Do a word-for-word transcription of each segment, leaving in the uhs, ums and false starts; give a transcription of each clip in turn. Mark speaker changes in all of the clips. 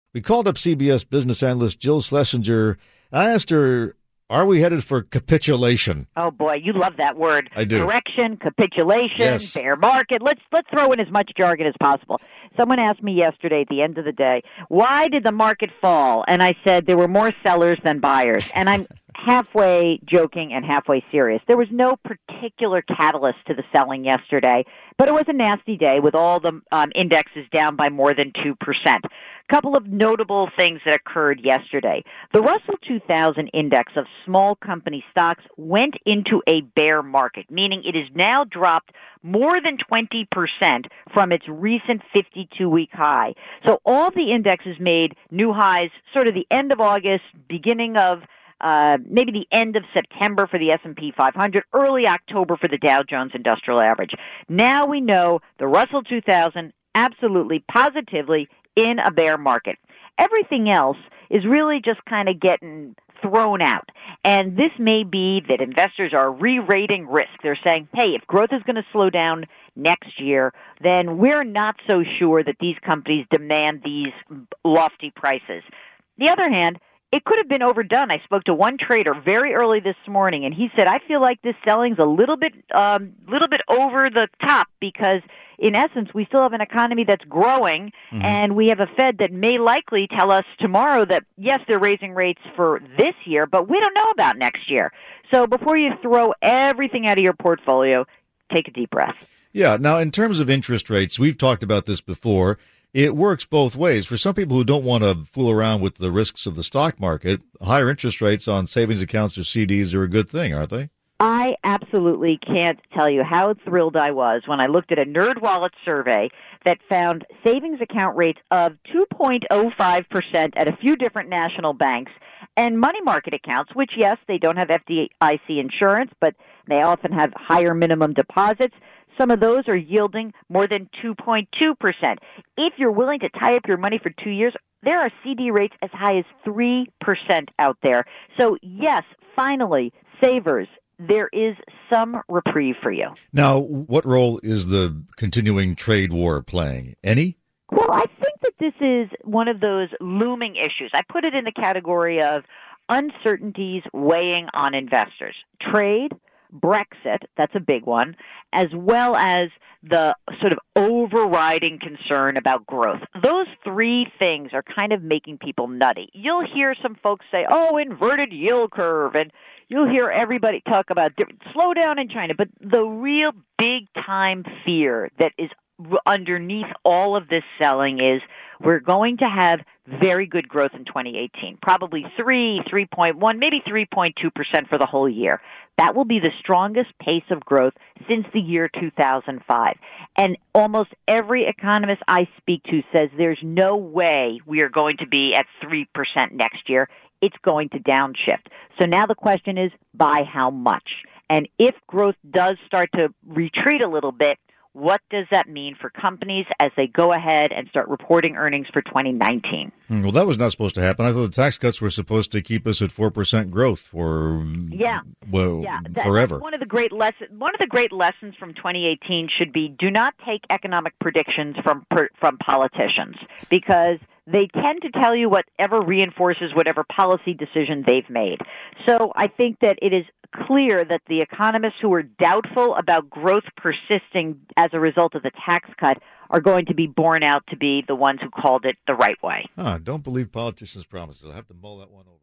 Speaker 1: We called up C B S business analyst Jill Schlesinger. I asked her, are we headed for capitulation?
Speaker 2: Oh, boy, you love that word.
Speaker 1: I do.
Speaker 2: Correction, capitulation,
Speaker 1: yes.
Speaker 2: bear market. Let's let's throw in as much jargon as possible. Someone asked me yesterday at the end of the day, why did the market fall? And I said there were more sellers than buyers. And I'm halfway joking and halfway serious. There was no particular catalyst to the selling yesterday, but it was a nasty day with all the um, indexes down by more than two percent. A couple of notable things that occurred yesterday. The Russell two thousand index of small company stocks went into a bear market, meaning it has now dropped more than twenty percent from its recent fifty-two week high. So all the indexes made new highs sort of the end of August, beginning of Uh, maybe the end of September for the S and P five hundred, early October for the Dow Jones Industrial Average. Now we know the Russell two thousand absolutely, positively in a bear market. Everything else is really just kind of getting thrown out. And this may be that investors are re-rating risk. They're saying, hey, if growth is going to slow down next year, then we're not so sure that these companies demand these lofty prices. The other hand, it could have been overdone. I spoke to one trader very early this morning, and he said, I feel like this selling's a little bit um, little bit over the top because, in essence, we still have an economy that's growing, mm-hmm. and we have a Fed that may likely tell us tomorrow that, yes, they're raising rates for this year, but we don't know about next year. So before you throw everything out of your portfolio, take a deep breath.
Speaker 1: Yeah. Now, in terms of interest rates, we've talked about this before. It works both ways. For some people who don't want to fool around with the risks of the stock market, higher interest rates on savings accounts or C Ds are a good thing, aren't they?
Speaker 2: I absolutely can't tell you how thrilled I was when I looked at a NerdWallet survey that found savings account rates of two point oh five percent at a few different national banks and money market accounts, which, yes, they don't have F D I C insurance, but they often have higher minimum deposits. Some of those are yielding more than two point two percent. If you're willing to tie up your money for two years, there are C D rates as high as three percent out there. So, yes, finally, savers, there is some reprieve for you.
Speaker 1: Now, what role is the continuing trade war playing? Any?
Speaker 2: Well, I think that this is one of those looming issues. I put it in the category of uncertainties weighing on investors. Trade, Brexit, that's a big one, as well as the sort of overriding concern about growth. Those three things are kind of making people nutty. You'll hear some folks say, oh, inverted yield curve, and you'll hear everybody talk about different, slowdown in China, but the real big-time fear that is underneath all of this selling is we're going to have very good growth in twenty eighteen, probably three, three point one, maybe three point two percent for the whole year. That will be the strongest pace of growth since the year two thousand five. And almost every economist I speak to says there's no way we are going to be at three percent next year. It's going to downshift. So now the question is, by how much? And if growth does start to retreat a little bit, what does that mean for companies as they go ahead and start reporting earnings for twenty nineteen?
Speaker 1: Well, that was not supposed to happen. I thought the tax cuts were supposed to keep us at four percent growth for
Speaker 2: yeah,
Speaker 1: well,
Speaker 2: yeah. That,
Speaker 1: forever.
Speaker 2: That's one of the great lessons. One of the great lessons from twenty eighteen should be: do not take economic predictions from from politicians, because they tend to tell you whatever reinforces whatever policy decision they've made. So I think that it is clear that the economists who are doubtful about growth persisting as a result of the tax cut are going to be borne out to be the ones who called it the right way.
Speaker 1: Ah, don't believe politicians' promises. I'll have to mull that one over.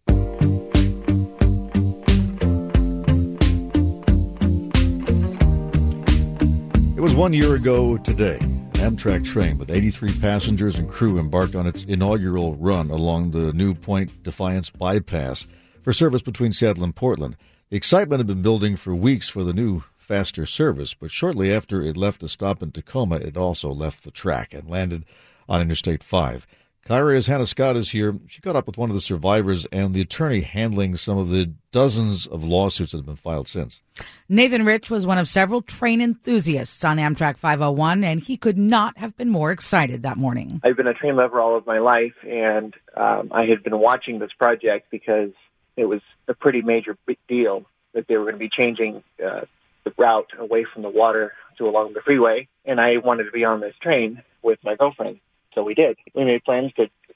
Speaker 1: It was one year ago today. An Amtrak train with eighty-three passengers and crew embarked on its inaugural run along the new Point Defiance bypass for service between Seattle and Portland. The excitement had been building for weeks for the new, faster service, but shortly after it left a stop in Tacoma, it also left the track and landed on Interstate five. Kyra's Hannah Scott is here. She caught up with one of the survivors and the attorney handling some of the dozens of lawsuits that have been filed since.
Speaker 3: Nathan Rich was one of several train enthusiasts on Amtrak five oh one, and he could not have been more excited that morning.
Speaker 4: I've been a train lover all of my life, and um, I had been watching this project because it was a pretty major big deal that they were going to be changing uh, the route away from the water to along the freeway, and I wanted to be on this train with my girlfriend. So we did. We made plans to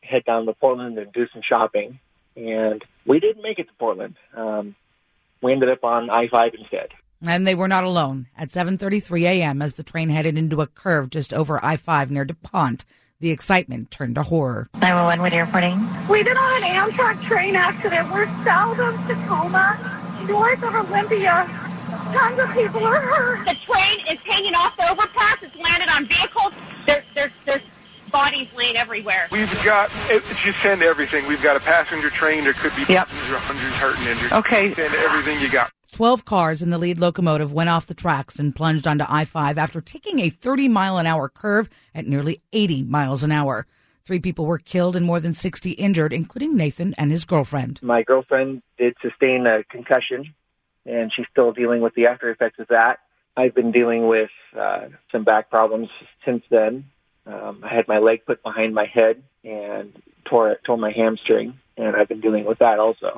Speaker 4: head down to Portland and do some shopping. And we didn't make it to Portland. Um, we ended up on I five instead.
Speaker 3: And they were not alone. At seven thirty-three a.m., as the train headed into a curve just over I five near DuPont, the excitement turned to horror.
Speaker 5: nine one one, what are you reporting?
Speaker 6: We've been on an Amtrak train accident. We're south of Tacoma, north of Olympia. Tons of people are hurt.
Speaker 7: The train is hanging off the overpass. It's landed on vehicles. There, there's, there's bodies laying everywhere.
Speaker 8: We've got, it, just send everything. We've got a passenger train. There could be
Speaker 7: Yep.
Speaker 8: hundreds or hundreds hurt and injured.
Speaker 7: Okay.
Speaker 8: Send everything you got.
Speaker 3: Twelve cars in the lead locomotive went off the tracks and plunged onto I five after taking a thirty mile an hour curve at nearly eighty miles an hour. Three people were killed and more than sixty injured, including Nathan and his girlfriend.
Speaker 4: My girlfriend did sustain a concussion, and she's still dealing with the after effects of that. I've been dealing with uh, some back problems since then. Um, I had my leg put behind my head and tore tore my hamstring, and I've been dealing with that also.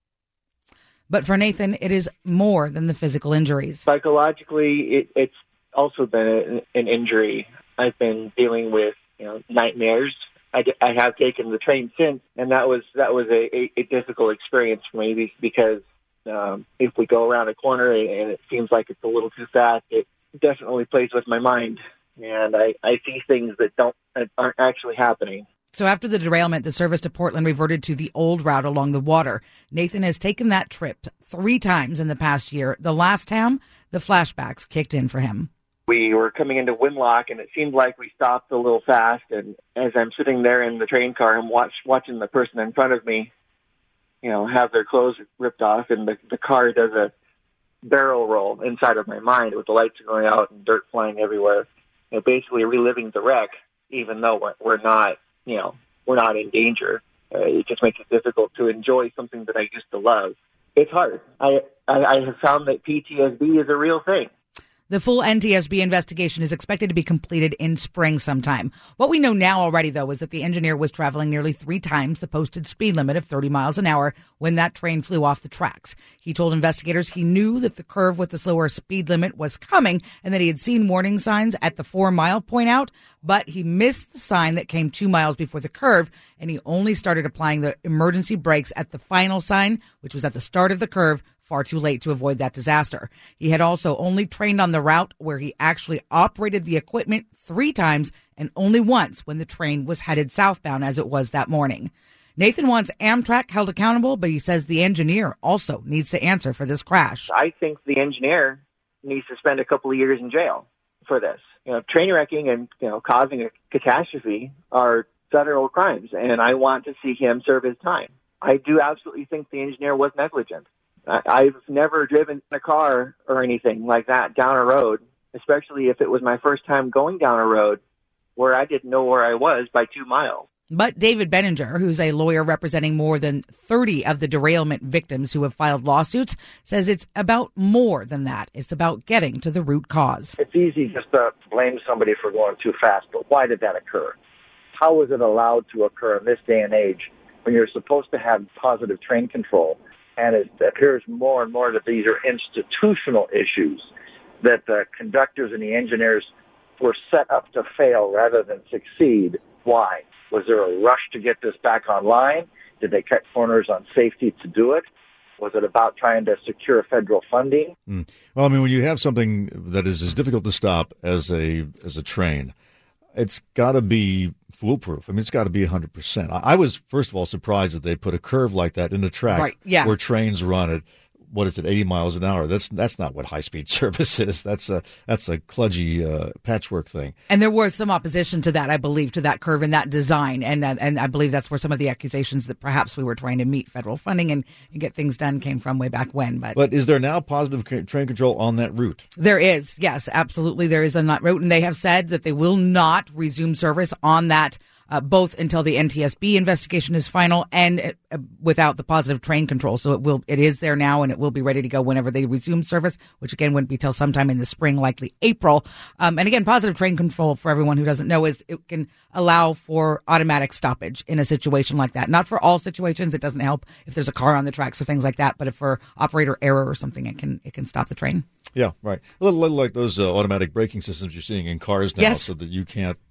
Speaker 3: But for Nathan, it is more than the physical injuries.
Speaker 4: Psychologically, it, it's also been a, an injury. I've been dealing with you know nightmares. I, I have taken the train since, and that was that was a, a, a difficult experience for me because um, if we go around a corner and it seems like it's a little too fast, it definitely plays with my mind, and I, I see things that don't that aren't actually happening.
Speaker 3: So after the derailment, the service to Portland reverted to the old route along the water. Nathan has taken that trip three times in the past year. The last time, the flashbacks kicked in for him.
Speaker 4: We were coming into Winlock, and it seemed like we stopped a little fast. And as I'm sitting there in the train car, I'm watch, watching the person in front of me, you know, have their clothes ripped off, and the, the car does a barrel roll inside of my mind with the lights going out and dirt flying everywhere. You know, basically reliving the wreck, even though we're, we're not. You know, we're not in danger. Uh, it just makes it difficult to enjoy something that I used to love. It's hard. I, I, I have found that P T S D is a real thing.
Speaker 3: The full N T S B investigation is expected to be completed in spring sometime. What we know now already, though, is that the engineer was traveling nearly three times the posted speed limit of thirty miles an hour when that train flew off the tracks. He told investigators he knew that the curve with the slower speed limit was coming and that he had seen warning signs at the four-mile point out, but he missed the sign that came two miles before the curve, and he only started applying the emergency brakes at the final sign, which was at the start of the curve, far too late to avoid that disaster. He had also only trained on the route where he actually operated the equipment three times and only once when the train was headed southbound as it was that morning. Nathan wants Amtrak held accountable, but he says the engineer also needs to answer for this crash.
Speaker 4: I think the engineer needs to spend a couple of years in jail for this. You know, train wrecking and, you know, causing a catastrophe are federal crimes, and I want to see him serve his time. I do absolutely think the engineer was negligent. I've never driven a car or anything like that down a road, especially if it was my first time going down a road where I didn't know where I was by two miles.
Speaker 3: But David Benninger, who's a lawyer representing more than thirty of the derailment victims who have filed lawsuits, says it's about more than that. It's about getting to the root cause.
Speaker 9: It's easy just to blame somebody for going too fast, but why did that occur? How was it allowed to occur in this day and age when you're supposed to have positive train control? And it appears more and more that these are institutional issues, that the conductors and the engineers were set up to fail rather than succeed. Why? Was there a rush to get this back online? Did they cut corners on safety to do it? Was it about trying to secure federal funding?
Speaker 1: Mm. Well, I mean, when you have something that is as difficult to stop as a as a train, it's got to be foolproof. I mean, it's got to be one hundred percent. I was, first of all, surprised that they put a curve like that in a track
Speaker 3: right, yeah.
Speaker 1: where trains run at, what is it, eighty miles an hour. That's that's not what high-speed service is. That's a that's a kludgy uh, patchwork thing.
Speaker 3: And there was some opposition to that, I believe, to that curve and that design. And uh, and I believe that's where some of the accusations that perhaps we were trying to meet federal funding and, and get things done came from way back when. But
Speaker 1: But is there now positive c- train control on that route?
Speaker 3: There is, yes, absolutely. There is on that route. And they have said that they will not resume service on that Uh, both until the N T S B investigation is final and uh, without the positive train control. So it will, it is there now and it will be ready to go whenever they resume service, which again wouldn't be till sometime in the spring, likely April. Um, and again, positive train control, for everyone who doesn't know, is it can allow for automatic stoppage in a situation like that. Not for all situations. It doesn't help if there's a car on the tracks or things like that. But if for operator error or something, it can it can stop the train.
Speaker 1: Yeah, right. A little, little like those uh, automatic braking systems you're seeing in cars now,
Speaker 3: yes.
Speaker 1: so that you can't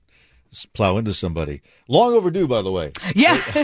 Speaker 1: plow into somebody. Long overdue, by the way.
Speaker 3: Yeah.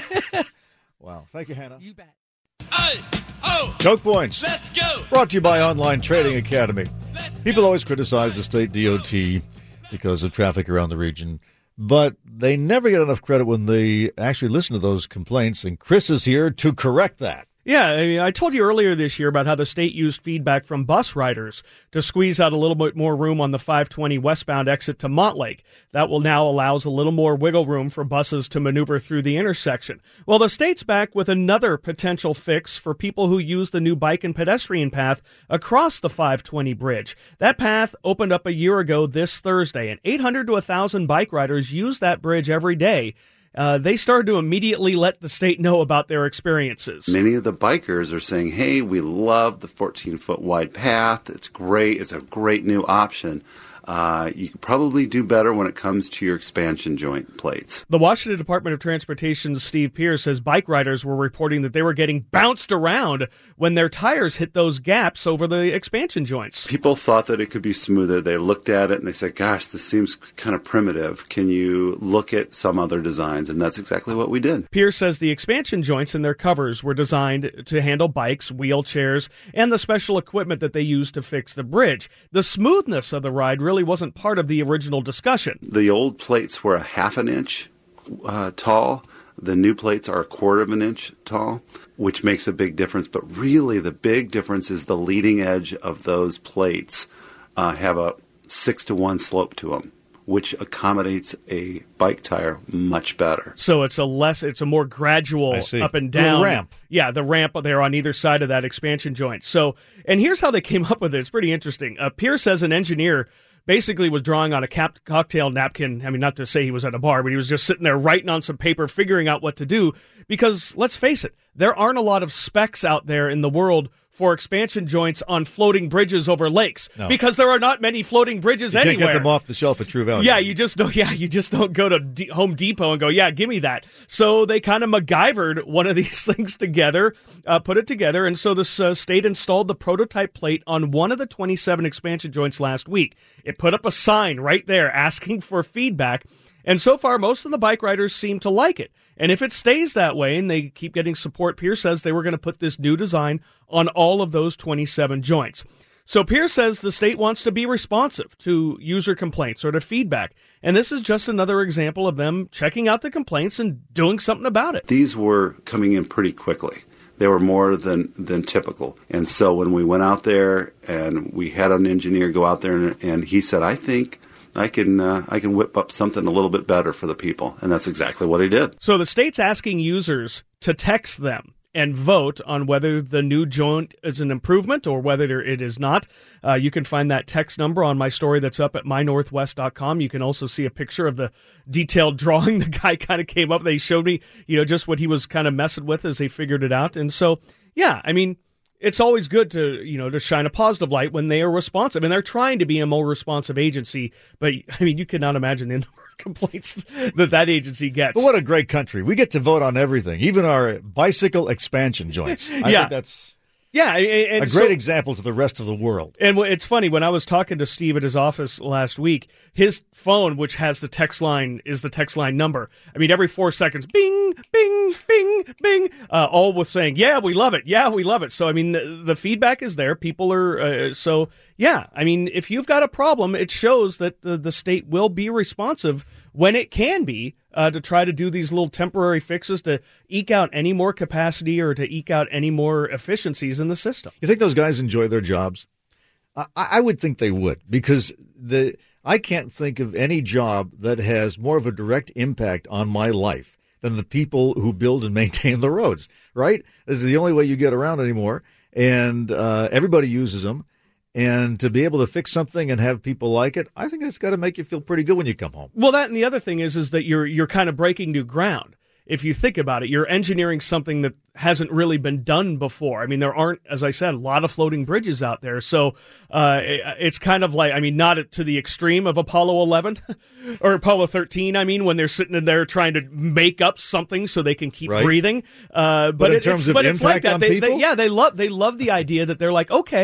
Speaker 1: Wow. Thank you, Hannah.
Speaker 3: You bet.
Speaker 5: Hey, oh,
Speaker 1: Choke Points.
Speaker 5: let's go.
Speaker 1: Brought to you by Online Trading Academy. People always criticize the state D O T because of traffic around the region, but they never get enough credit when they actually listen to those complaints, and Chris is here to correct that.
Speaker 10: Yeah, I mean, I told you earlier this year about how the state used feedback from bus riders to squeeze out a little bit more room on the five twenty westbound exit to Montlake. That will now allows a little more wiggle room for buses to maneuver through the intersection. Well, the state's back with another potential fix for people who use the new bike and pedestrian path across the five twenty bridge. That path opened up a year ago this Thursday, and eight hundred to one thousand bike riders use that bridge every day. Uh, they started to immediately let the state know about their experiences.
Speaker 11: Many of the bikers are saying, hey, we love the fourteen-foot wide path. It's great. It's a great new option. Uh, you could probably do better when it comes to your expansion joint plates.
Speaker 10: The Washington Department of Transportation's Steve Pierce says bike riders were reporting that they were getting bounced around when their tires hit those gaps over the expansion joints.
Speaker 11: People thought that it could be smoother. They looked at it and they said, gosh, this seems kind of primitive. Can you look at some other designs? And that's exactly what we did.
Speaker 10: Pierce says the expansion joints and their covers were designed to handle bikes, wheelchairs, and the special equipment that they used to fix the bridge. The smoothness of the ride really wasn't part of the original discussion.
Speaker 11: The old plates were a half an inch uh, tall. The new plates are a quarter of an inch tall, which makes a big difference. But really the big difference is the leading edge of those plates uh, have a six to one slope to them, which accommodates a bike tire much better.
Speaker 10: So it's a less, it's a more gradual up and down
Speaker 1: little ramp.
Speaker 10: Yeah, the ramp there on either side of that expansion joint. So, and here's how they came up with it. It's pretty interesting. Uh, Pierce, as an engineer, basically was drawing on a cap- cocktail napkin. I mean, not to say he was at a bar, but he was just sitting there writing on some paper, figuring out what to do. Because let's face it, there aren't a lot of specs out there in the world for expansion joints on floating bridges over lakes,
Speaker 1: no.
Speaker 10: because there are not many floating bridges
Speaker 1: you
Speaker 10: anywhere.
Speaker 1: You can't get them off the shelf at True Value.
Speaker 10: Yeah, you just don't. Yeah, you just don't go to D- Home Depot and go, yeah, give me that. So they kind of MacGyvered one of these things together, uh, put it together, and so the uh, state installed the prototype plate on one of the twenty-seven expansion joints last week. It put up a sign right there asking for feedback, and so far most of the bike riders seem to like it. And if it stays that way and they keep getting support, Pierce says they were going to put this new design on all of those twenty-seven joints. So Pierce says the state wants to be responsive to user complaints or to feedback. And this is just another example of them checking out the complaints and doing something about it.
Speaker 11: These were coming in pretty quickly. They were more than, than typical. And so when we went out there and we had an engineer go out there and, and he said, I think I can uh, I can whip up something a little bit better for the people. And that's exactly what he did.
Speaker 10: So the state's asking users to text them and vote on whether the new joint is an improvement or whether it is not. Uh, you can find that text number on my story that's up at my northwest dot com. You can also see a picture of the detailed drawing the guy kind of came up. They showed me, you know, just what he was kind of messing with as they figured it out. And so, yeah, I mean, it's always good to, you know, to shine a positive light when they are responsive. And they're trying to be a more responsive agency. But, I mean, you cannot imagine the number of complaints that that agency gets.
Speaker 1: But what a great country. We get to vote on everything, even our bicycle expansion joints. I
Speaker 10: yeah.
Speaker 1: think that's
Speaker 10: yeah, and
Speaker 1: a great
Speaker 10: so,
Speaker 1: example to the rest of the world.
Speaker 10: And it's funny, when I was talking to Steve at his office last week, his phone, which has the text line, is the text line number. I mean, every four seconds, bing, bing, bing, bing, uh, all with saying, yeah, we love it. Yeah, we love it. So, I mean, the, the feedback is there. People are, uh, so, yeah, I mean, if you've got a problem, it shows that the, the state will be responsive when it can be, uh, to try to do these little temporary fixes to eke out any more capacity or to eke out any more efficiencies in the system.
Speaker 1: You think those guys enjoy their jobs? I, I would think they would, because the I can't think of any job that has more of a direct impact on my life than the people who build and maintain the roads, right? This is the only way you get around anymore, and uh, everybody uses them. And to be able to fix something and have people like it, I think that's got to make you feel pretty good when you come home.
Speaker 10: Well, that and the other thing is is that you're you're kind of breaking new ground. If you think about it, you're engineering something that hasn't really been done before. I mean, there aren't, as I said, a lot of floating bridges out there. So uh, it, it's kind of like, I mean, not to the extreme of Apollo eleven or Apollo thirteen, I mean, when they're sitting in there trying to make up something so they can keep
Speaker 1: right.
Speaker 10: breathing. Uh, but
Speaker 1: but in
Speaker 10: it,
Speaker 1: terms
Speaker 10: it's,
Speaker 1: of
Speaker 10: but
Speaker 1: impact
Speaker 10: it's like that.
Speaker 1: on
Speaker 10: They,
Speaker 1: people?
Speaker 10: they, yeah, they love, they love the idea that they're like, okay,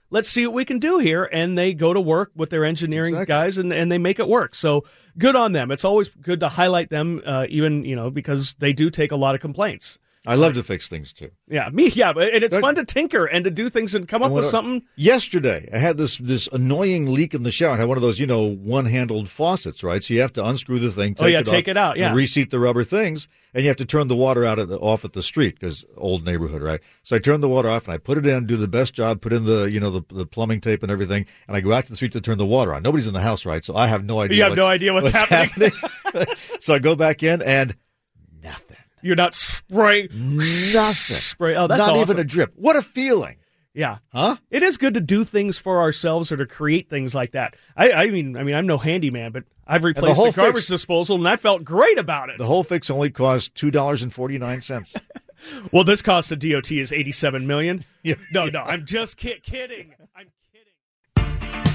Speaker 10: let's see what we can do here. And they go to work with their engineering
Speaker 1: exactly.
Speaker 10: guys, and, and they make it work. So good on them. It's always good to highlight them, uh, even, you know, because they do take a lot of complaints.
Speaker 1: I love to fix things too.
Speaker 10: Yeah, me, yeah, but and it's
Speaker 1: That-
Speaker 10: fun to tinker and to do things and come up
Speaker 1: And
Speaker 10: with
Speaker 1: what-
Speaker 10: something.
Speaker 1: Yesterday, I had this this annoying leak in the shower. I had one of those, you know, one-handled faucets, right? So you have to unscrew the thing, take
Speaker 10: Oh, yeah,
Speaker 1: it
Speaker 10: take
Speaker 1: off,
Speaker 10: it out, yeah.
Speaker 1: and reseat the rubber things, and you have to turn the water out at the, off at the street because old neighborhood, right? So I turned the water off and I put it in, do the best job, put in the you know the, the plumbing tape and everything, and I go out to the street to turn the water on. Nobody's in the house, right? So I have no idea.
Speaker 10: You have
Speaker 1: what's,
Speaker 10: no idea what's, happening.
Speaker 1: happening. So I go back in and nothing.
Speaker 10: You're not spraying.
Speaker 1: Nothing.
Speaker 10: Spray. Oh, that's
Speaker 1: not
Speaker 10: awesome.
Speaker 1: even a drip. What a feeling.
Speaker 10: Yeah.
Speaker 1: Huh?
Speaker 10: It is good to do things for ourselves or to create things like that. I, I mean, I mean, I'm no handyman, but I've replaced the,
Speaker 1: whole
Speaker 10: the garbage
Speaker 1: fix-
Speaker 10: disposal, and I felt great about it.
Speaker 1: The whole fix only cost two dollars and forty-nine cents.
Speaker 10: Well, this cost to D O T is eighty-seven million dollars.
Speaker 1: Yeah.
Speaker 10: No, no, I'm just kid- kidding. I'm kidding.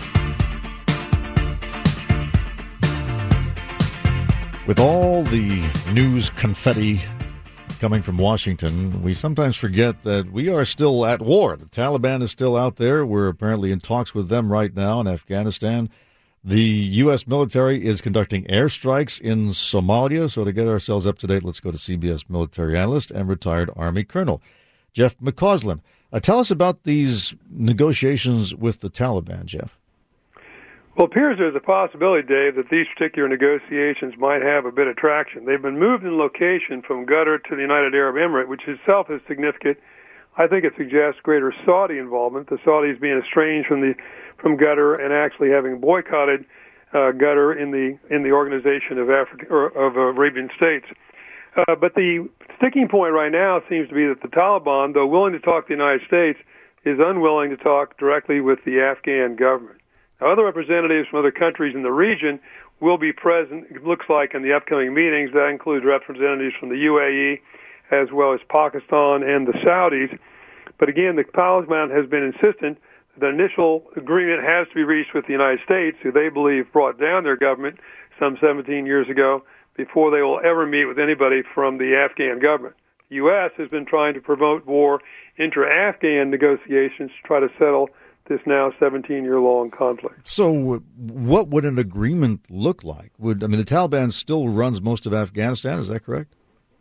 Speaker 1: With all the news confetti coming from Washington, we sometimes forget that we are still at war. The Taliban is still out there. We're apparently in talks with them right now in Afghanistan. The U S military is conducting airstrikes in Somalia. So to get ourselves up to date, let's go to C B S military analyst and retired Army Colonel Jeff McCausland. Uh, tell us about these negotiations with the Taliban, Jeff.
Speaker 12: Well, it appears there's a possibility, Dave, that these particular negotiations might have a bit of traction. They've been moved in location from Qatar to the United Arab Emirates, which itself is significant. I think it suggests greater Saudi involvement, the Saudis being estranged from the from Qatar and actually having boycotted uh, Qatar in the in the organization of Africa or of Arabian states. Uh, but the sticking point right now seems to be that the Taliban, though willing to talk to the United States, is unwilling to talk directly with the Afghan government. Now, other representatives from other countries in the region will be present, it looks like, in the upcoming meetings. That includes representatives from the U A E as well as Pakistan and the Saudis. But again, the Taliban has been insistent that the initial agreement has to be reached with the United States, who they believe brought down their government some seventeen years ago, before they will ever meet with anybody from the Afghan government. The U S has been trying to promote war inter-Afghan negotiations to try to settle this now seventeen-year-long conflict.
Speaker 1: So what would an agreement look like? Would I mean, the Taliban still runs most of Afghanistan, is that correct?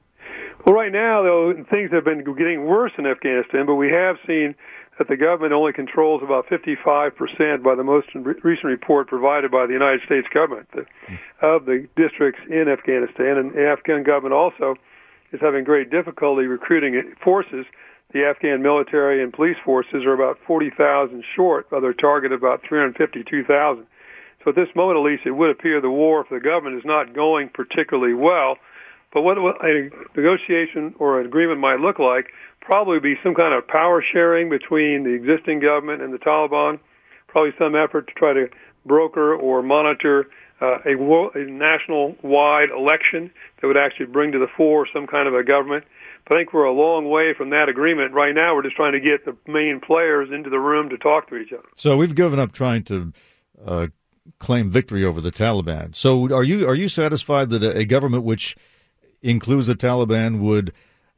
Speaker 12: Well, right now, though, things have been getting worse in Afghanistan, but we have seen that the government only controls about fifty-five percent by the most re- recent report provided by the United States government the, of the districts in Afghanistan. And the Afghan government also is having great difficulty recruiting forces. The Afghan military and police forces are about forty thousand short of their target of about three hundred fifty-two thousand. So at this moment, at least, it would appear the war for the government is not going particularly well. But what, what a negotiation or an agreement might look like probably be some kind of power sharing between the existing government and the Taliban, probably some effort to try to broker or monitor uh, a, a national-wide election that would actually bring to the fore some kind of a government. But I think we're a long way from that agreement. Right now, we're just trying to get the main players into the room to talk to each other.
Speaker 1: So we've given up trying to uh, claim victory over the Taliban. So are you are you satisfied that a, a government which includes the Taliban would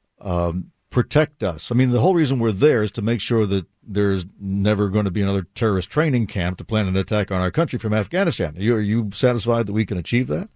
Speaker 1: um, protect us? I mean, the whole reason we're there is to make sure that there's never going to be another terrorist training camp to plan an attack on our country from Afghanistan. Are you, are you satisfied that we can achieve that?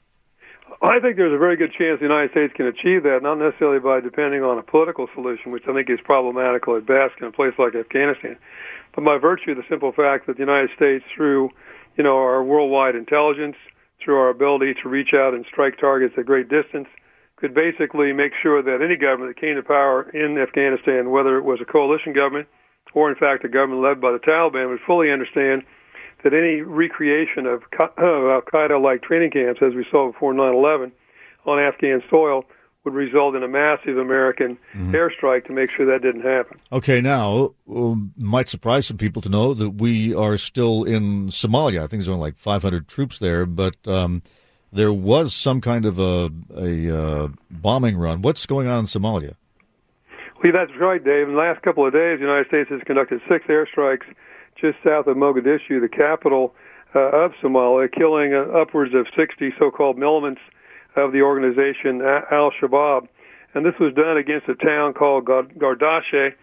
Speaker 12: I think there's a very good chance the United States can achieve that, not necessarily by depending on a political solution, which I think is problematical at best in a place like Afghanistan, but by virtue of the simple fact that the United States, through you know our worldwide intelligence, through our ability to reach out and strike targets at great distance, could basically make sure that any government that came to power in Afghanistan, whether it was a coalition government or, in fact, a government led by the Taliban, would fully understand that any recreation of al-Qaeda-like training camps, as we saw before nine eleven, on Afghan soil would result in a massive American mm-hmm. airstrike to make sure that didn't happen.
Speaker 1: Okay, now, um, might surprise some people to know that we are still in Somalia. I think there's only like five hundred troops there, but um, there was some kind of a, a uh, bombing run. What's going on in Somalia?
Speaker 12: Well, that's right, Dave. In the last couple of days, the United States has conducted six airstrikes just south of Mogadishu, the capital uh, of Somalia, killing uh, upwards of sixty so-called militants of the organization Al-Shabaab. And this was done against a town called Gardashe,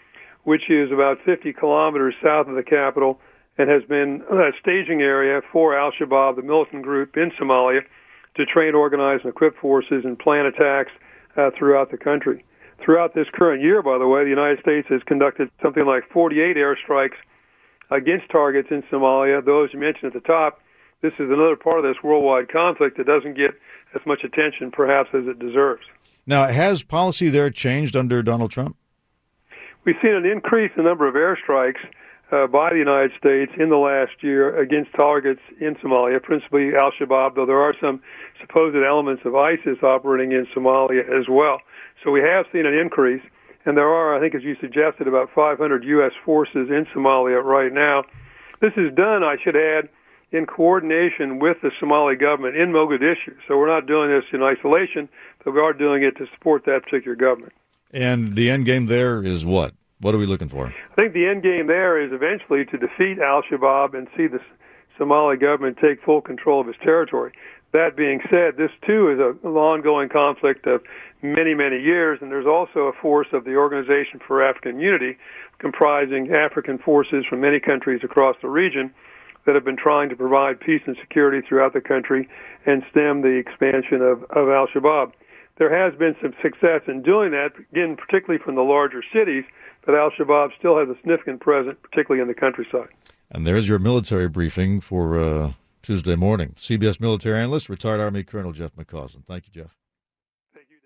Speaker 12: which is about fifty kilometers south of the capital and has been a staging area for al-Shabaab, the militant group in Somalia, to train, organize, and equip forces and plan attacks uh, throughout the country. Throughout this current year, by the way, the United States has conducted something like forty-eight airstrikes against targets in Somalia. Those you mentioned at the top, this is another part of this worldwide conflict that doesn't get as much attention, perhaps, as it deserves.
Speaker 1: Now, has policy there changed under Donald Trump?
Speaker 12: We've seen an increase in the number of airstrikes uh, by the United States in the last year against targets in Somalia, principally al-Shabaab, though there are some supposed elements of ISIS operating in Somalia as well. So we have seen an increase, and there are, I think, as you suggested, about five hundred U S forces in Somalia right now. This is done, I should add, in coordination with the Somali government in Mogadishu. So we're not doing this in isolation, but we are doing it to support that particular government.
Speaker 1: And the end game there is what? What are we looking for?
Speaker 12: I think the end game there is eventually to defeat al-Shabaab and see the Somali government take full control of its territory. That being said, this too is an ongoing conflict of many, many years, and there's also a force of the Organization for African Unity comprising African forces from many countries across the region that have been trying to provide peace and security throughout the country and stem the expansion of, of al-Shabaab. There has been some success in doing that, again, particularly from the larger cities, but al-Shabaab still has a significant presence, particularly in the countryside.
Speaker 1: And there's your military briefing for uh, Tuesday morning. C B S military analyst, retired Army Colonel Jeff McCausland. Thank you, Jeff.
Speaker 12: Thank you,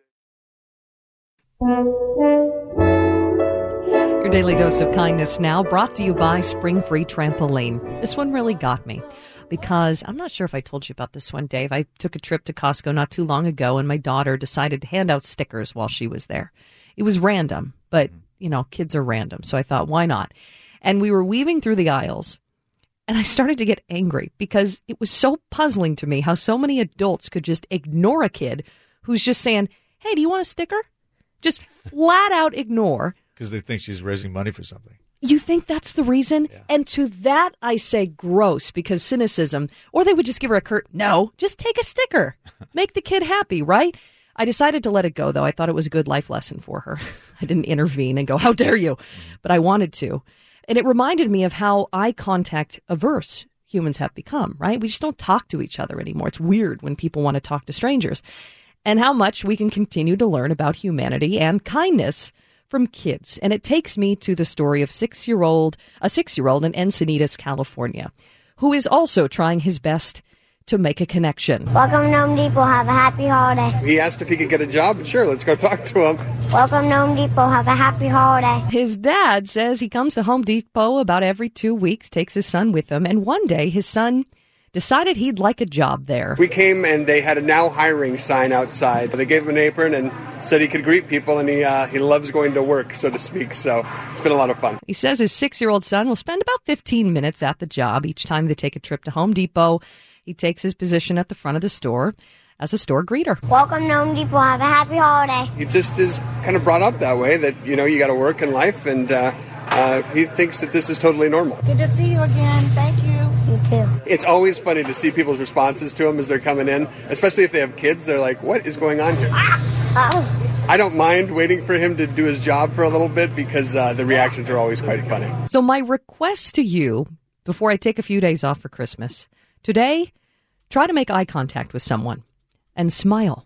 Speaker 13: Dave. Your daily dose of kindness now brought to you by Spring Free Trampoline. This one really got me because I'm not sure if I told you about this one, Dave. I took a trip to Costco not too long ago, and my daughter decided to hand out stickers while she was there. It was random, but, you know, kids are random, so I thought, why not? And we were weaving through the aisles, and I started to get angry because it was so puzzling to me how so many adults could just ignore a kid who's just saying, hey, do you want a sticker? Just flat out ignore.
Speaker 1: Because they think she's raising money for something.
Speaker 13: You think that's the reason?
Speaker 1: Yeah.
Speaker 13: And to that I say gross, because cynicism. Or they would just give her a curt, no, just take a sticker. Make the kid happy, right? I decided to let it go, though. I thought it was a good life lesson for her. I didn't intervene and go, how dare you? But I wanted to. And it reminded me of how eye contact averse humans have become, right? We just don't talk to each other anymore. It's weird when people want to talk to strangers. And how much we can continue to learn about humanity and kindness from kids. And it takes me to the story of six-year-old, a six-year-old in Encinitas, California, who is also trying his best to make a connection.
Speaker 14: Welcome to Home Depot. Have a happy holiday.
Speaker 15: He asked if he could get a job. Sure, let's go talk to him.
Speaker 14: Welcome to Home Depot. Have a happy holiday.
Speaker 13: His dad says he comes to Home Depot about every two weeks, takes his son with him, and one day his son decided he'd like a job there.
Speaker 15: We came and they had a now hiring sign outside. They gave him an apron and said he could greet people, and he uh, he loves going to work, so to speak. So it's been a lot of fun.
Speaker 13: He says his six-year-old son will spend about fifteen minutes at the job each time they take a trip to Home Depot. He takes his position at the front of the store as a store greeter.
Speaker 14: Welcome to Home Depot. Have a happy holiday.
Speaker 15: He just is kind of brought up that way, that, you know, you got to work in life, and uh, uh, he thinks that this is totally normal.
Speaker 14: Good to see you again. Thank you. You too.
Speaker 15: It's always funny to see people's responses to him as they're coming in, especially if they have kids. They're like, what is going on here?
Speaker 14: Ah. Oh.
Speaker 15: I don't mind waiting for him to do his job for a little bit because uh, the reactions are always quite funny.
Speaker 13: So my request to you, before I take a few days off for Christmas, today, try to make eye contact with someone and smile.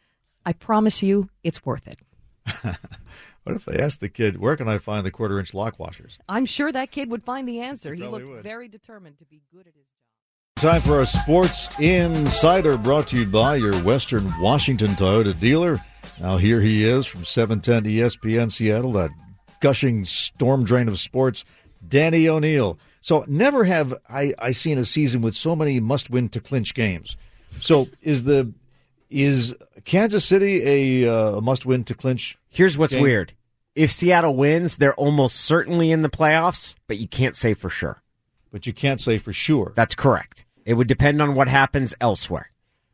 Speaker 13: I promise you it's worth it.
Speaker 1: What if they asked the kid, where can I find the quarter-inch lock washers?
Speaker 13: I'm sure that kid would find the answer. He, he looked
Speaker 1: would.
Speaker 13: very determined to be good at his job.
Speaker 1: Time for our Sports Insider, brought to you by your Western Washington Toyota dealer. Now here he is from seven ten E S P N Seattle, that gushing storm drain of sports, Danny O'Neill. So never have I, I seen a season with so many must-win to clinch games. So is the is Kansas City a, uh, a must-win to clinch?
Speaker 16: Here's what's
Speaker 1: game?
Speaker 16: weird. If Seattle wins, they're almost certainly in the playoffs, but you can't say for sure.
Speaker 1: But you can't say for sure.
Speaker 16: That's correct. It would depend on what happens elsewhere.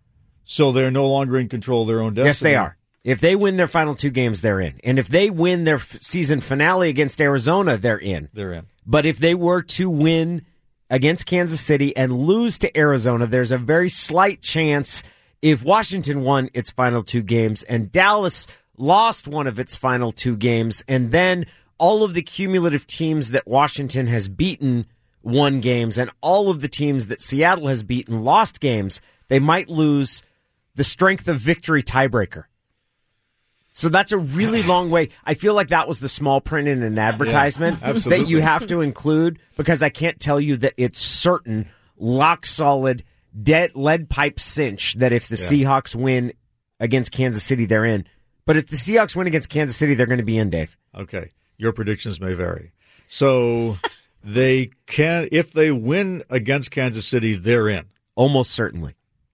Speaker 1: So they're no longer in control of their own destiny?
Speaker 16: Yes, they are. If they win their final two games, they're in. And if they win their f- season finale against Arizona, they're in.
Speaker 1: They're in.
Speaker 16: But if they were to win against Kansas City and lose to Arizona, there's a very slight chance, if Washington won its final two games and Dallas lost one of its final two games and then all of the cumulative teams that Washington has beaten won games, and all of the teams that Seattle has beaten lost games, they might lose the strength of victory tiebreaker. So that's a really long way. I feel like that was the small print in an advertisement
Speaker 1: yeah,
Speaker 16: that you have to include, because I can't tell you that it's certain, lock solid, dead lead pipe cinch that if the yeah. Seahawks win against Kansas City, they're in. But if the Seahawks win against Kansas City, they're going to be in, Dave.
Speaker 1: Okay. Your predictions may vary. So they can, if they win against Kansas City, they're in.
Speaker 16: Almost certainly.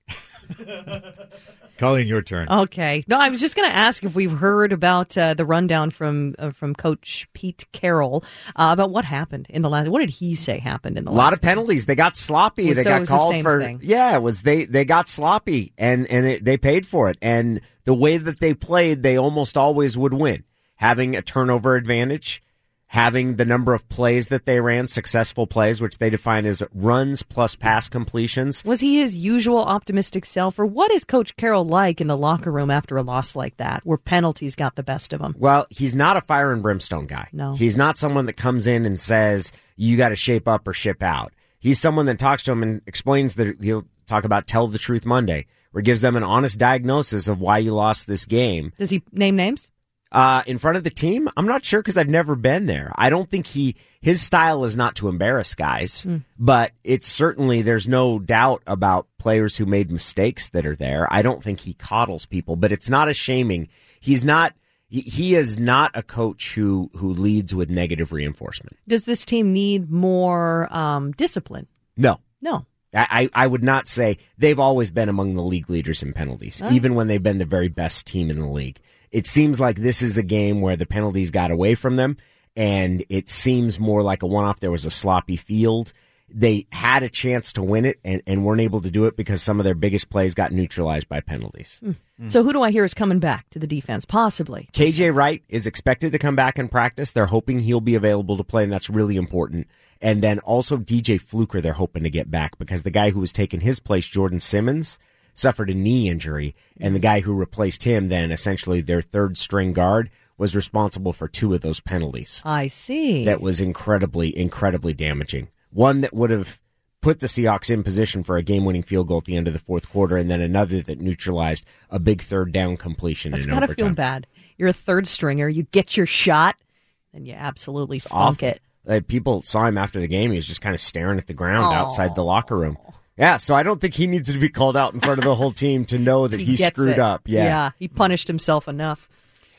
Speaker 1: Colleen, your turn.
Speaker 13: Okay. No, I was just going to ask if we've heard about uh, the rundown from uh, from Coach Pete Carroll uh, about what happened in the last. What did he say happened in the last?
Speaker 16: A lot of penalties. They got sloppy.
Speaker 13: Well,
Speaker 16: they
Speaker 13: so
Speaker 16: got
Speaker 13: it was
Speaker 16: called
Speaker 13: the same
Speaker 16: for.
Speaker 13: thing.
Speaker 16: Yeah, it was they. They got sloppy, and and it, they paid for it. And the way that they played, they almost always would win, having a turnover advantage, having the number of plays that they ran, successful plays, which they define as runs plus pass completions.
Speaker 13: Was he his usual optimistic self, or what is Coach Carroll like in the locker room after a loss like that, where penalties got the best of him?
Speaker 16: Well, he's not a fire and brimstone guy.
Speaker 13: No.
Speaker 16: He's not someone that comes in and says, you got to shape up or ship out. He's someone that talks to him and explains that he'll talk about Tell the Truth Monday, where he gives them an honest diagnosis of why you lost this game.
Speaker 13: Does he name names?
Speaker 16: Uh, in front of the team? I'm not sure because I've never been there. I don't think he, his style is not to embarrass guys, mm. but it's certainly, there's no doubt about players who made mistakes that are there. I don't think he coddles people, but it's not a shaming. He's not, he, he is not a coach who, who leads with negative reinforcement.
Speaker 13: Does this team need more um, discipline?
Speaker 16: No.
Speaker 13: No.
Speaker 16: I, I would not say they've always been among the league leaders in penalties, oh. even when they've been the very best team in the league. It seems like this is a game where the penalties got away from them, and it seems more like a one-off. There was a sloppy field. They had a chance to win it and, and weren't able to do it because some of their biggest plays got neutralized by penalties.
Speaker 13: Mm. Mm. So who do I hear is coming back to the defense, possibly?
Speaker 16: K J Wright is expected to come back in practice. They're hoping he'll be available to play, and that's really important. And then also D J Fluker they're hoping to get back, because the guy who was taking his place, Jordan Simmons, suffered a knee injury, and the guy who replaced him, then essentially their third string guard, was responsible for two of those penalties.
Speaker 13: I see.
Speaker 16: That was incredibly, incredibly damaging. One that would have put the Seahawks in position for a game-winning field goal at the end of the fourth quarter, and then another that neutralized a big third down completion
Speaker 13: That's
Speaker 16: in
Speaker 13: gotta
Speaker 16: overtime.
Speaker 13: Feel bad. You're a third stringer. You get your shot, and you absolutely
Speaker 16: It's
Speaker 13: funk
Speaker 16: awful.
Speaker 13: it.
Speaker 16: Uh, people saw him after the game. He was just kind of staring at the ground
Speaker 13: Aww.
Speaker 16: outside the locker room. Yeah, so I don't think he needs to be called out in front of the whole team to know that
Speaker 13: he
Speaker 16: he
Speaker 13: gets
Speaker 16: screwed
Speaker 13: it.
Speaker 16: up. Yeah.
Speaker 13: yeah, he punished himself enough.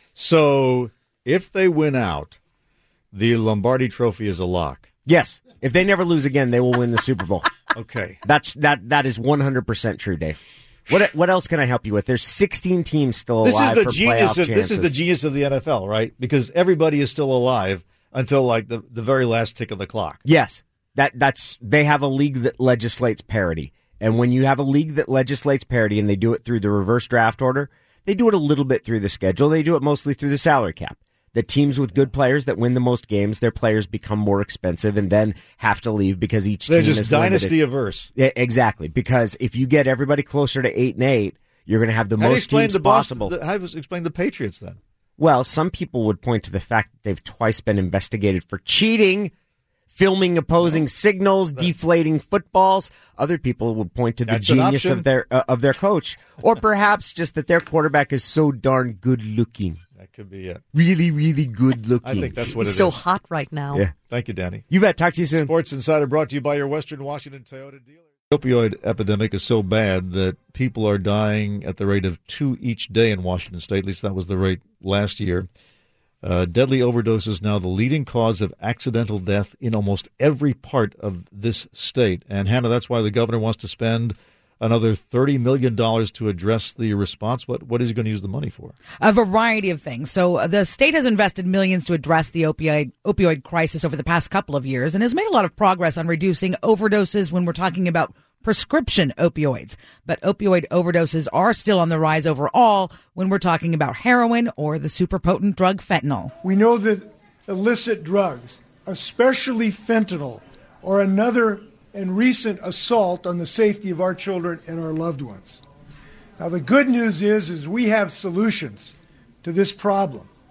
Speaker 1: So if they win out, the Lombardi Trophy is a lock.
Speaker 16: Yes. If they never lose again, they will win the Super Bowl.
Speaker 1: Okay.
Speaker 16: That's that that is one hundred percent true, Dave. What what else can I help you with? There's sixteen teams still
Speaker 1: This
Speaker 16: alive
Speaker 1: is the
Speaker 16: for
Speaker 1: genius
Speaker 16: playoff
Speaker 1: of this is the
Speaker 16: chances.
Speaker 1: genius of the N F L, right? Because everybody is still alive until like the, the very last tick of the clock.
Speaker 16: Yes. That that's they have a league that legislates parity. And when you have a league that legislates parity and they do it through the reverse draft order, they do it a little bit through the schedule. They do it mostly through the salary cap. The teams with good players that win the most games, their players become more expensive and then have to leave because each
Speaker 1: They're
Speaker 16: team
Speaker 1: just
Speaker 16: is
Speaker 1: dynasty
Speaker 16: limited.
Speaker 1: averse.
Speaker 16: Yeah, exactly. Because if you get everybody closer to eight and eight, you're going to have the
Speaker 1: How do you
Speaker 16: most
Speaker 1: explain
Speaker 16: teams
Speaker 1: the Boston,
Speaker 16: possible.
Speaker 1: the, how do you explain the Patriots then?
Speaker 16: Well, some people would point to the fact that they've twice been investigated for cheating, filming opposing no. signals, no. deflating footballs. Other people would point to the
Speaker 1: That's an
Speaker 16: genius
Speaker 1: option.
Speaker 16: of their uh, of their coach, or perhaps just that their quarterback is so darn good looking.
Speaker 1: That could be it.
Speaker 16: Really, really good looking.
Speaker 1: I think that's what
Speaker 13: He's
Speaker 1: it
Speaker 13: so
Speaker 1: is.
Speaker 13: so hot right now.
Speaker 16: Yeah.
Speaker 1: Thank you, Danny.
Speaker 16: You bet. Talk to you soon.
Speaker 1: Sports Insider brought to you by your Western Washington Toyota dealer. The opioid epidemic is so bad that people are dying at the rate of two each day in Washington State. At least that was the rate last year. Uh, deadly overdose is now the leading cause of accidental death in almost every part of this state. And, Hannah, that's why the governor wants to spend another thirty million dollars to address the response. What What is he going to use the money for?
Speaker 3: A variety of things. So uh, the state has invested millions to address the opioid opioid crisis over the past couple of years and has made a lot of progress on reducing overdoses when we're talking about prescription opioids. But opioid overdoses are still on the rise overall when we're talking about heroin or the super potent drug fentanyl.
Speaker 17: We know that illicit drugs, especially fentanyl, are another and recent assault on the safety of our children and our loved ones. Now, the good news is, is we have solutions to this problem.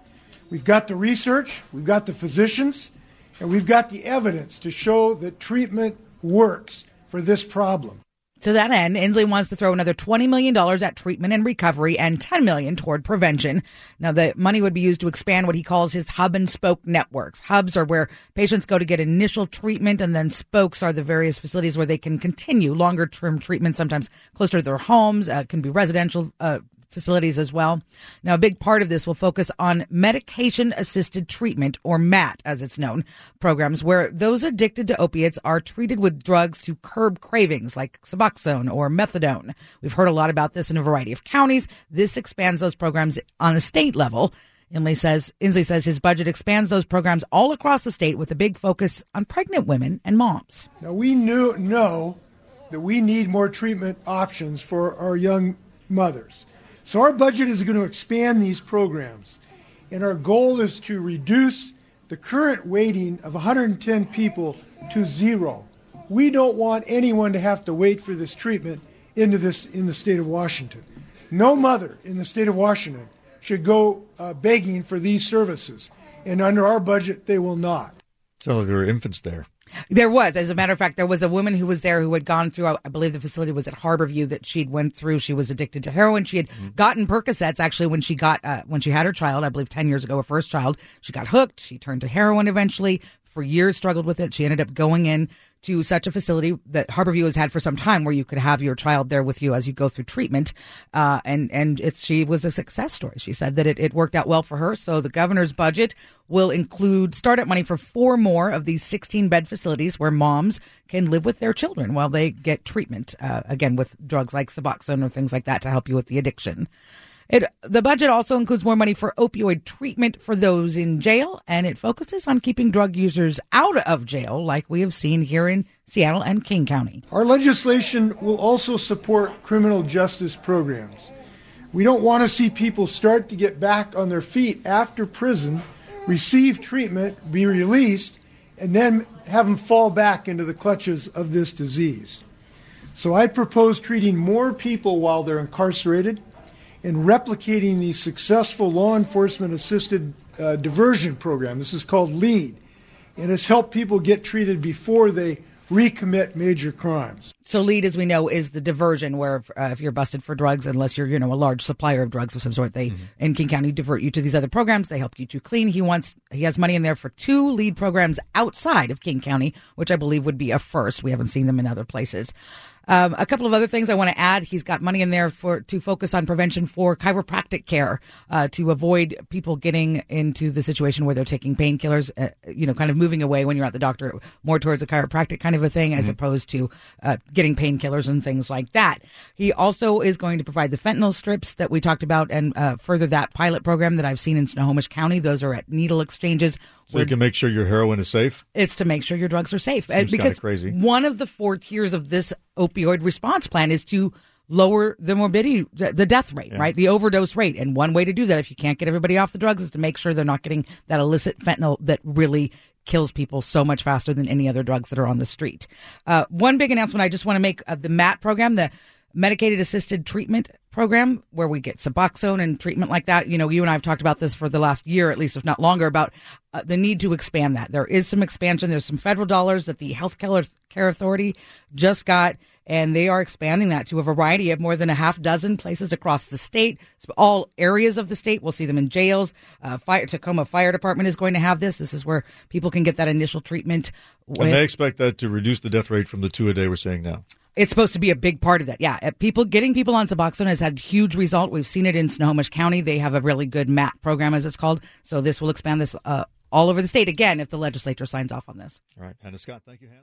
Speaker 17: We've got the research, we've got the physicians, and we've got the evidence to show that treatment works for this problem.
Speaker 3: To that end, Inslee wants to throw another twenty million dollars at treatment and recovery and ten million dollars toward prevention. Now, the money would be used to expand what he calls his hub and spoke networks. Hubs are where patients go to get initial treatment, and then spokes are the various facilities where they can continue longer-term treatment, sometimes closer to their homes, uh, can be residential uh facilities as well. Now, a big part of this will focus on medication-assisted treatment, or M A T, as it's known, programs where those addicted to opiates are treated with drugs to curb cravings, like Suboxone or Methadone. We've heard a lot about this in a variety of counties. This expands those programs on a state level. Inslee says, Inslee says his budget expands those programs all across the state with a big focus on pregnant women and moms.
Speaker 17: Now, we knew, know that we need more treatment options for our young mothers. So our budget is going to expand these programs, and our goal is to reduce the current waiting of one hundred ten people to zero. We don't want anyone to have to wait for this treatment into this in the state of Washington. No mother in the state of Washington should go uh, begging for these services, and under our budget, they will not.
Speaker 1: So there are infants there.
Speaker 3: There was. As a matter of fact, there was a woman who was there who had gone through, I believe the facility was at Harborview, that she'd went through. She was addicted to heroin. She had mm-hmm. gotten Percocets actually when she got, uh, when she had her child, I believe ten years ago, her first child. She got hooked. She turned to heroin eventually. For years struggled with it. She ended up going in to such a facility that Harborview has had for some time, where you could have your child there with you as you go through treatment. Uh, and, and it's, she was a success story. She said that it, it worked out well for her. So the governor's budget will include startup money for four more of these sixteen bed facilities where moms can live with their children while they get treatment, uh, again, with drugs like Suboxone or things like that to help you with the addiction. It, the budget also includes more money for opioid treatment for those in jail, and it focuses on keeping drug users out of jail, like we have seen here in Seattle and King County.
Speaker 17: Our legislation will also support criminal justice programs. We don't want to see people start to get back on their feet after prison, receive treatment, be released, and then have them fall back into the clutches of this disease. So I propose treating more people while they're incarcerated, and replicating the successful law enforcement assisted uh, diversion program. This is called LEAD, and it's helped people get treated before they recommit major crimes.
Speaker 3: So LEAD, as we know, is the diversion where uh, if you're busted for drugs, unless you're, you know, a large supplier of drugs of some sort, they, mm-hmm. in King County, divert you to these other programs. They help you to clean. He wants, he has money in there for two LEAD programs outside of King County, which I believe would be a first. We haven't seen them in other places. Um, a couple of other things I want to add. He's got money in there for to focus on prevention for chiropractic care, uh, to avoid people getting into the situation where they're taking painkillers, uh, you know, kind of moving away when you're at the doctor more towards a chiropractic kind of a thing, as mm-hmm. opposed to uh, getting painkillers and things like that. He also is going to provide the fentanyl strips that we talked about, and uh, further that pilot program that I've seen in Snohomish County. Those are at needle exchanges.
Speaker 1: So you can make sure your heroin is safe?
Speaker 3: It's to make sure your drugs are safe.
Speaker 1: Seems
Speaker 3: because
Speaker 1: crazy.
Speaker 3: One of the four tiers of this opioid response plan is to lower the morbidity, the death rate, yeah. right? The overdose rate. And one way to do that, if you can't get everybody off the drugs, is to make sure they're not getting that illicit fentanyl that really kills people so much faster than any other drugs that are on the street. Uh, one big announcement I just want to make of the M A T program, the Medicated Assisted Treatment Program, where we get Suboxone and treatment like that. You know, you and I have talked about this for the last year, at least, if not longer, about uh, the need to expand that. There is some expansion. There's some federal dollars that the Health Care Authority just got, and they are expanding that to a variety of more than a half dozen places across the state. So all areas of the state. We'll see them in jails. Uh, Fire, Tacoma Fire Department is going to have this. This is where people can get that initial treatment. With,
Speaker 1: and they expect that to reduce the death rate from the two a day we're seeing now.
Speaker 3: It's supposed to be a big part of that. Yeah. People getting people on Suboxone has had huge result. We've seen it in Snohomish County. They have a really good M A T program, as it's called. So this will expand this uh, all over the state, again, if the legislature signs off on this.
Speaker 1: All right. Hannah Scott. Thank you, Hannah.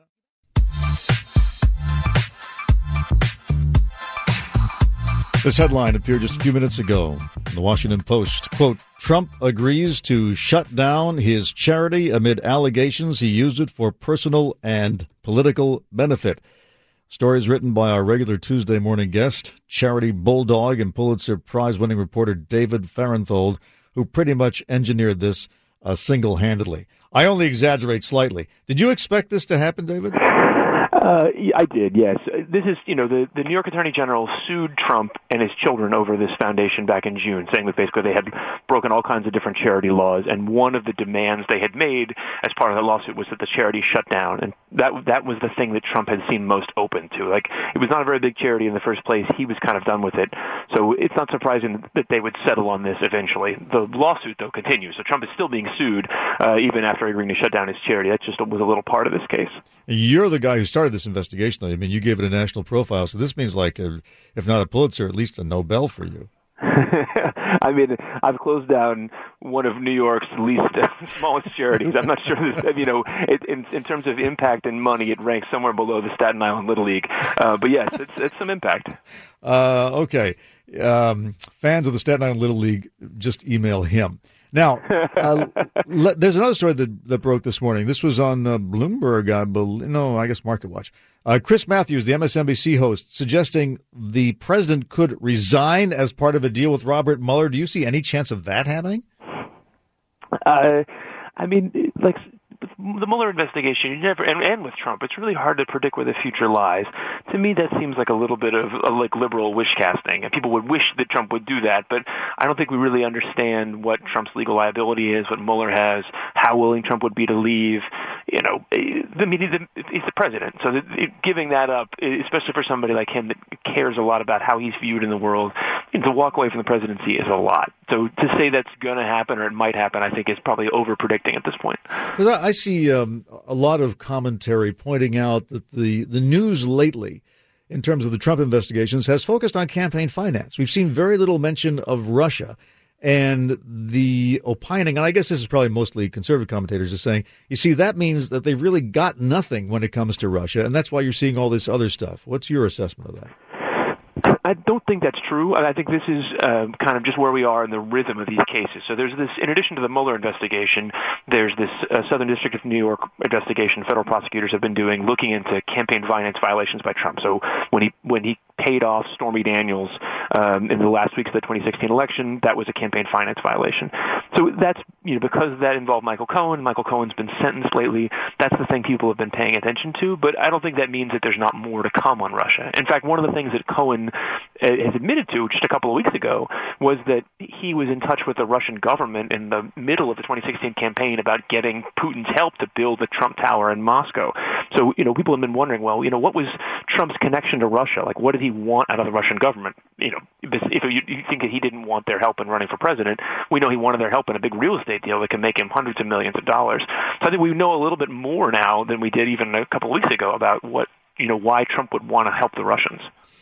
Speaker 1: This headline appeared just a few minutes ago in the Washington Post. Quote, Trump agrees to shut down his charity amid allegations he used it for personal and political benefit. Stories written by our regular Tuesday morning guest, charity bulldog and Pulitzer Prize-winning reporter David Farenthold, who pretty much engineered this uh, single-handedly. I only exaggerate slightly. Did you expect this to happen, David?
Speaker 18: Uh, I did, yes. This is, you know, the, the New York Attorney General sued Trump and his children over this foundation back in June, saying that basically they had broken all kinds of different charity laws, and one of the demands they had made as part of that lawsuit was that the charity shut down, and that that was the thing that Trump had seemed most open to. Like, it was not a very big charity in the first place. He was kind of done with it, so it's not surprising that they would settle on this eventually. The lawsuit, though, continues, so Trump is still being sued uh, even after agreeing to shut down his charity. That just was a little part of this case.
Speaker 1: You're the guy who started this investigation, though. I mean, you gave it a national profile, so this means like, a, if not a Pulitzer, at least a Nobel for you.
Speaker 18: I mean, I've closed down one of New York's least uh, smallest charities. I'm not sure this, you know, it, in, in terms of impact and money, it ranks somewhere below the Staten Island Little League. Uh, but yes, it's it's some impact.
Speaker 1: Uh, okay. Um, fans of the Staten Island Little League, just email him. Now, uh, le- there's another story that, that broke this morning. This was on uh, Bloomberg, I believe. No, I guess MarketWatch. Uh, Chris Matthews, the M S N B C host, suggesting the president could resign as part of a deal with Robert Mueller. Do you see any chance of that happening?
Speaker 18: Uh, I mean, like, the Mueller investigation, you never, and, and with Trump, it's really hard to predict where the future lies. To me, that seems like a little bit of a, like liberal wish casting, and people would wish that Trump would do that. But I don't think we really understand what Trump's legal liability is, what Mueller has, how willing Trump would be to leave. You know, I mean, he's the, he's the president, so that, giving that up, especially for somebody like him that cares a lot about how he's viewed in the world, and to walk away from the presidency is a lot. So to say that's going to happen or it might happen, I think is probably over predicting at this point.
Speaker 1: Because I, I see um, a lot of commentary pointing out that the, the news lately, in terms of the Trump investigations, has focused on campaign finance. We've seen very little mention of Russia. And the opining, and I guess this is probably mostly conservative commentators, are saying, you see, that means that they've really got nothing when it comes to Russia, and that's why you're seeing all this other stuff. What's your assessment of that?
Speaker 18: I don't think that's true. I think this is uh, kind of just where we are in the rhythm of these cases. So there's this, in addition to the Mueller investigation, there's this uh, Southern District of New York investigation federal prosecutors have been doing, looking into campaign finance violations by Trump. So when he when he paid off Stormy Daniels um, in the last weeks of the twenty sixteen election, that was a campaign finance violation. So that's, you know, because that involved Michael Cohen. Michael Cohen's been sentenced lately. That's the thing people have been paying attention to. But I don't think that means that there's not more to come on Russia. In fact, one of the things that Cohen has admitted to just a couple of weeks ago was that he was in touch with the Russian government in the middle of the twenty sixteen campaign about getting Putin's help to build the Trump Tower in Moscow. So, you know, people have been wondering, well, you know, what was Trump's connection to Russia? Like, what did he want out of the Russian government? You know, if you, you think that he didn't want their help in running for president, we know he wanted their help in a big real estate deal that can make him hundreds of millions of dollars. So I think we know a little bit more now than we did even a couple of weeks ago about what, you know, why Trump would want to help the Russians.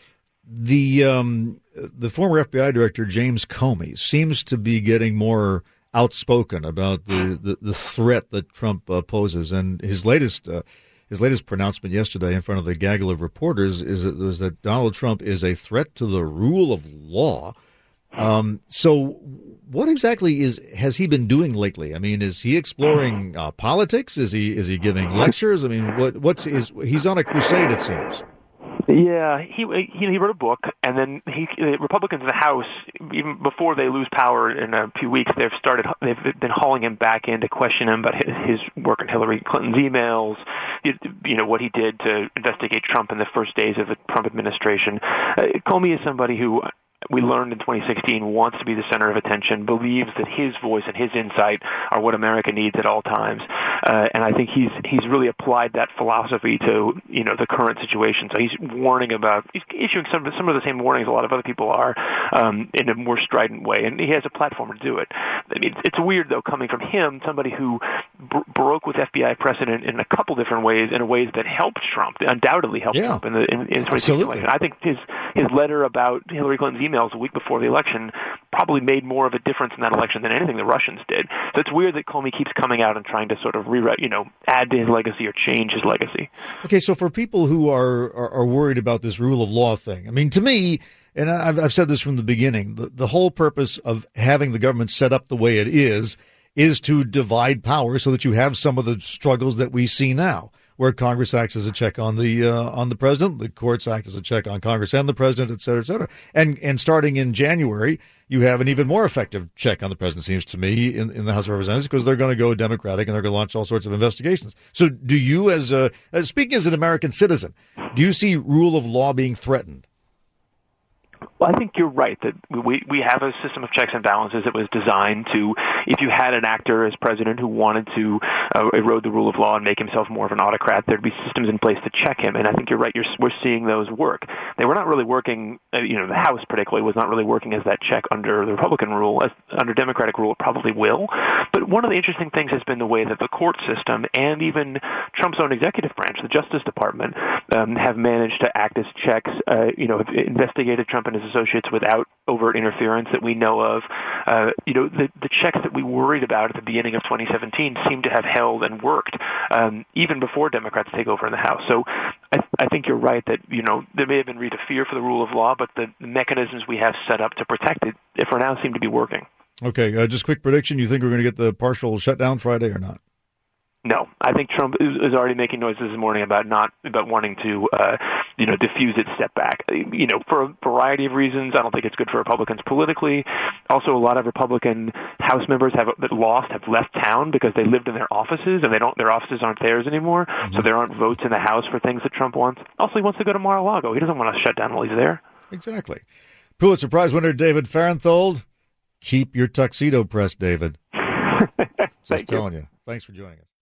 Speaker 1: The um, the former F B I director, James Comey, seems to be getting more outspoken about the, the, the threat that Trump uh, poses. And his latest uh, his latest pronouncement yesterday in front of the gaggle of reporters is that, was that Donald Trump is a threat to the rule of law. Um, so what exactly is has he been doing lately? I mean, is he exploring uh, politics? Is he is he giving lectures? I mean, what what's his, he's on a crusade, it seems.
Speaker 18: Yeah, he he, he wrote a book, and then he, the Republicans in the House, even before they lose power in a few weeks, they've started they've been hauling him back in to question him about his, his work on Hillary Clinton's emails, you, you know, what he did to investigate Trump in the first days of the Trump administration. Uh, Comey is somebody who, we learned in twenty sixteen, wants to be the center of attention, believes that his voice and his insight are what America needs at all times. Uh, and I think he's he's really applied that philosophy to, you know, the current situation. So he's warning about, he's issuing some, some of the same warnings a lot of other people are, um, in a more strident way. And he has a platform to do it. I mean, it's weird, though, coming from him, somebody who b- broke with F B I precedent in a couple different ways, in ways that helped Trump, undoubtedly helped yeah. Trump in the, in, in the twenty sixteen election. I think his, his letter about Hillary Clinton's emails a week before the election probably made more of a difference in that election than anything the Russians did. So it's weird that Comey keeps coming out and trying to sort of rewrite, you know, add to his legacy or change his legacy. Okay,
Speaker 1: so for people who are, are, are worried about this rule of law thing, I mean, to me, and I've, I've said this from the beginning, the, the whole purpose of having the government set up the way it is, is to divide power so that you have some of the struggles that we see now, where Congress acts as a check on the uh, on the president, the courts act as a check on Congress and the president, et cetera, et cetera. And and starting in January, you have an even more effective check on the president, seems to me, in, in the House of Representatives, because they're going to go Democratic and they're going to launch all sorts of investigations. So do you, as a, as speaking as an American citizen, do you see rule of law being threatened?
Speaker 18: Well, I think you're right that we we have a system of checks and balances that was designed to, if you had an actor as president who wanted to uh, erode the rule of law and make himself more of an autocrat, there'd be systems in place to check him. And I think you're right. You're, we're seeing those work. They were not really working. Uh, you know, the House particularly was not really working as that check under the Republican rule. As under Democratic rule, it probably will. But one of the interesting things has been the way that the court system and even Trump's own executive branch, the Justice Department, um, have managed to act as checks. Uh, you know, have investigated Trump and his associates without overt interference that we know of. Uh, you know, the, the checks that we worried about at the beginning of twenty seventeen seem to have held and worked um, even before Democrats take over in the House. So I, I think you're right that, you know, there may have been read of fear for the rule of law, but the mechanisms we have set up to protect it, for now, seem to be working.
Speaker 1: Okay, uh, just quick prediction. You think we're going to get the partial shutdown Friday or not?
Speaker 18: No, I think Trump is, is already making noises this morning about not about wanting to, uh, you know, diffuse it, step back. You know, for a variety of reasons. I don't think it's good for Republicans politically. Also, a lot of Republican House members have that lost have left town because they lived in their offices and they don't. Their offices aren't theirs anymore, mm-hmm. so there aren't votes in the House for things that Trump wants. Also, he wants to go to Mar-a-Lago. He doesn't want to shut down while he's there.
Speaker 1: Exactly. Pulitzer Prize winner David Farenthold. Keep your tuxedo pressed, David. Just telling you. you. Thanks for joining us.